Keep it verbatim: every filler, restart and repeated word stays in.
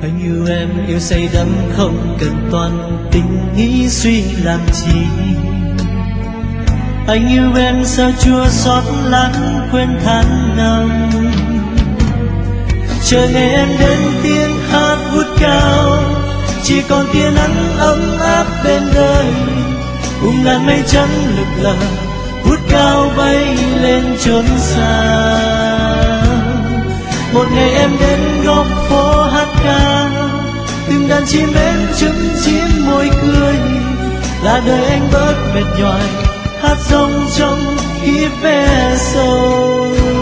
Anh yêu em yêu say đắm không cần toan tính nghĩ suy làm chi. Anh yêu em sao chua xót lãng quên tháng năm. Chờ ngày em đến tiếng hát vút cao, chỉ còn tia nắng ấm áp bên đời. Cùng ngàn mây trắng lực lờ vút cao bay lên chốn xa. Một ngày em đến góc phố hát ca, từng đàn chim én chứng chim môi cười. Là đời anh bớt mệt nhoài hát rong trong kiếp ve sầu.